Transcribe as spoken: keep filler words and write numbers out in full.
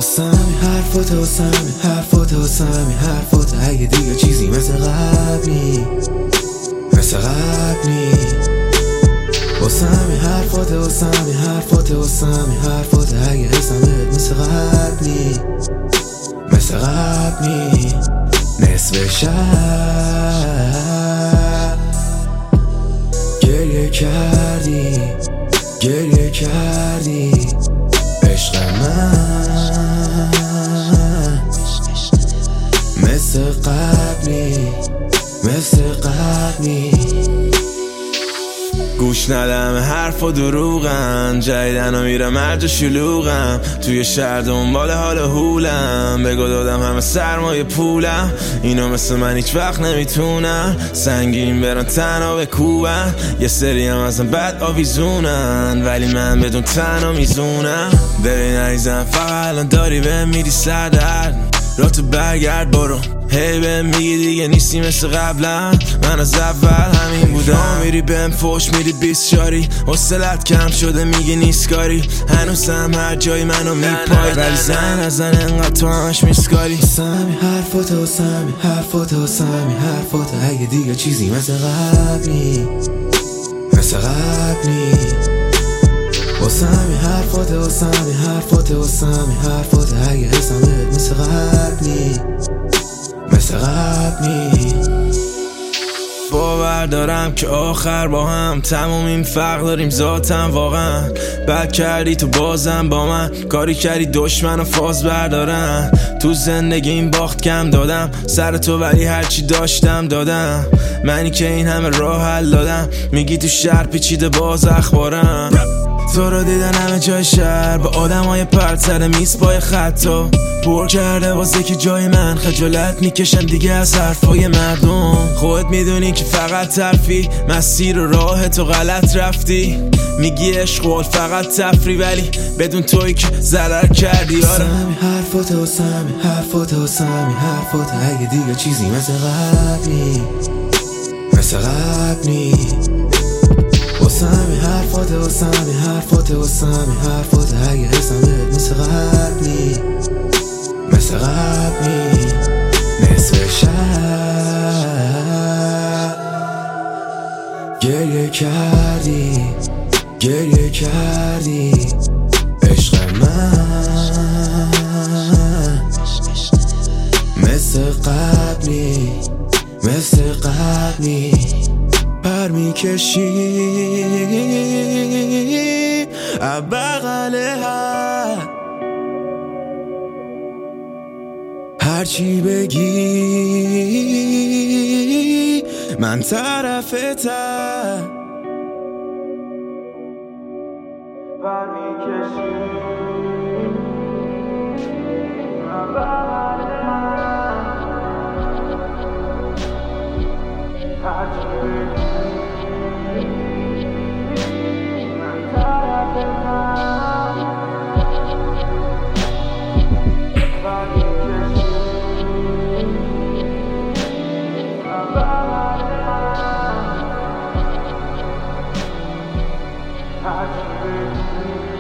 واسم همین حرفات واسم همین حرفات واسم همین حرفات اگه دیگه چیزی مثل قبل نی مثل قبل نی واسم همین حرفات واسم همین حرفات واسم همین حرفات اگه حسمت مثل قبل نی مثل قبل نی نصف شب گریه کردی گریه کردی عشق من مثل قبلی مثل قبلی گوش ندم حرف و دروغم جدیدن و میرم مرج شلوغم توی شهر دنبال حال هولم بگو دادم همه سرمایه پولم اینو مثل من هیچ وقت نمیتونن سنگین برن تنها بکوبن یه سری هم ازم بد آویزونن ولی من بدون تنها میزونم ببین عزیزم فقط الان داری به میری سردرد را تو برگرد برو هی بهم میگی دیگه نیستی مثل قبلا من از اول همین بودم میری بهم فوش میری بیست شاری حوصلت کم شده میگی نیست کاری هنوزم هر جای منو میپای ولی زن از زن انقدر تو همش میسکاری واسه همین حرفات واسه همین حرفات واسه همین حرفات اگه دیگه چیزی مثل قبلی مثل قبلی واسه همین حرفات واسه همین حرفات واسه همین حرفات اگه حسمت مثل قبلی مثل قبلی باور دارم که آخر با هم تموم این فرق داریم ذاتم واقعا بد کردی تو بازم با من کاری کردی دشمن و فاز بردارم تو زندگی این باخت کم دادم سر تو ولی هرچی داشتم دادم منی که این همه راه حل دادم میگی تو شهر پیچیده باز اخبارم تو رو دیدن همه جای شهر با آدم های پرتر میز پای خطا پر کرده واسه که جای من خجالت میکشن دیگه از حرفای مردم خودت میدونی که فقط ترفی مسیر و راه تو غلط رفتی میگی عشق فقط تفری ولی بدون توی که ضرر کردی آره همین حرفات واسه همین حرفات واسه همین حرفات اگه دیگه چیزی مثل قبلی مثل قبلی واسه همین حرفات واسه همین حرفات واسه همین حرفات اگه حسمت مثل قبلی مثل قبلی نصف شب گریه کردی گریه کردی عشق من مثل قبلی مثل قبلی پر میکشی بغل هر هرچی بگی من طرفتم پر میکشی بغل هر هرچی بگی I